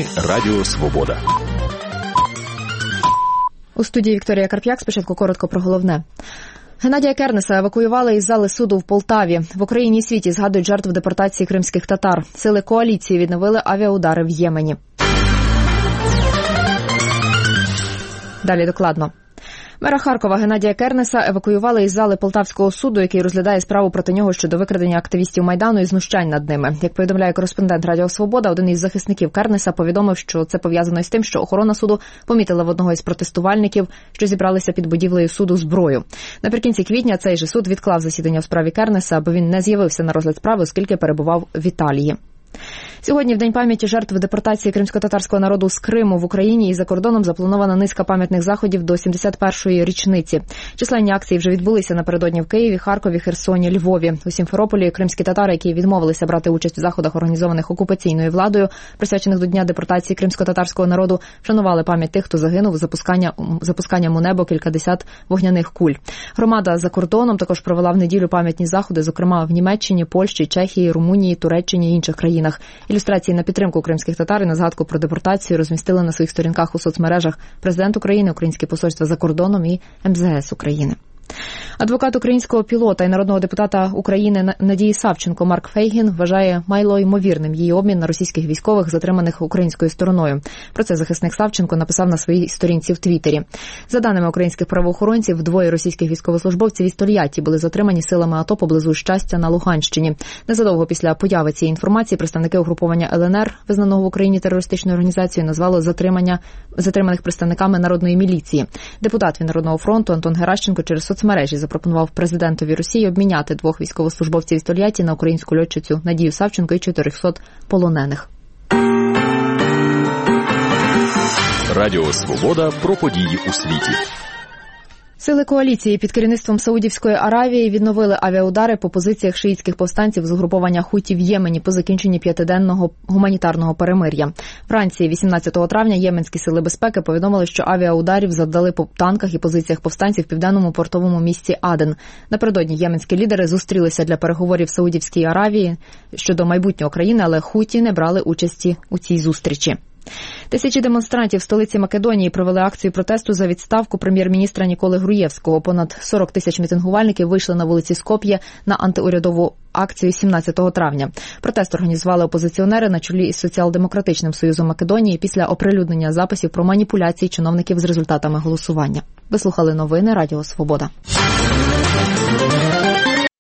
ефірі Радіо Свобода. У студії Вікторія Карп'як. Спочатку коротко про головне. Геннадія Кернеса евакуювали із зали суду в Полтаві. В Україні і світі згадують жертв депортації кримських татар. Сили коаліції відновили авіаудари в Ємені. Далі докладно. Мера Харкова Геннадія Кернеса евакуювали із зали Полтавського суду, який розглядає справу проти нього щодо викрадення активістів Майдану і знущань над ними. Як повідомляє кореспондент Радіо Свобода, один із захисників Кернеса повідомив, що це пов'язано із тим, що охорона суду помітила в одного із протестувальників, що зібралися під будівлею суду, зброю. Наприкінці квітня цей же суд відклав засідання у справі Кернеса, бо він не з'явився на розгляд справи, оскільки перебував в Італії. Сьогодні, в День пам'яті жертв депортації кримськотатарського народу з Криму, в Україні і за кордоном запланована низка пам'ятних заходів до 71-ї річниці. Численні акції вже відбулися напередодні в Києві, Харкові, Херсоні, Львові. У Сімферополі кримські татари, які відмовилися брати участь в заходах, організованих окупаційною владою, присвячених до Дня депортації кримськотатарського народу, вшанували пам'ять тих, хто загинув запусканням у небо кількадесят вогняних куль. Громада за кордоном також провела в неділю пам'ятні заходи, зокрема в Німеччині, Польщі, Чехії, Румунії, Туреччині і інших країнах. Ілюстрації на підтримку кримських татар і на згадку про депортацію розмістили на своїх сторінках у соцмережах президент України, Українське посольство за кордоном і МЗС України. Адвокат українського пілота і народного депутата України Надії Савченко Марк Фейгін вважає малоймовірним її обмін на російських військових, затриманих українською стороною. Про це захисник Савченко написав на своїй сторінці в Твіттері. За даними українських правоохоронців, двоє російських військовослужбовців із Тольятті були затримані силами АТО поблизу Щастя на Луганщині. Незадовго після появи цієї інформації представники угруповання ЛНР, визнаного в Україні терористичною організацією, назвали затриманих представниками народної міліції. Депутат від Народного фронту Антон Геращенко через соцмережі запропонував президентові Росії обміняти двох військовослужбовців із Тольятті на українську льотчицю Надію Савченко і 400 полонених. Радіо Свобода про події у світі. Сили коаліції під керівництвом Саудівської Аравії відновили авіаудари по позиціях шиїтських повстанців з угруповання Хуті в Ємені по закінченні 5-денного гуманітарного перемир'я. Вранці 18 травня єменські сили безпеки повідомили, що авіаударів завдали по танках і позиціях повстанців в південному портовому місті Аден. Напередодні єменські лідери зустрілися для переговорів в Саудівській Аравії щодо майбутнього країни, але Хуті не брали участі у цій зустрічі. Тисячі демонстрантів в столиці Македонії провели акцію протесту за відставку прем'єр-міністра Ніколи Груєвського. Понад 40 тисяч мітингувальників вийшли на вулиці Скоп'є на антиурядову акцію 17 травня. Протест організували опозиціонери на чолі із Соціал-демократичним союзом Македонії після оприлюднення записів про маніпуляції чиновників з результатами голосування. Ви слухали новини Радіо Свобода.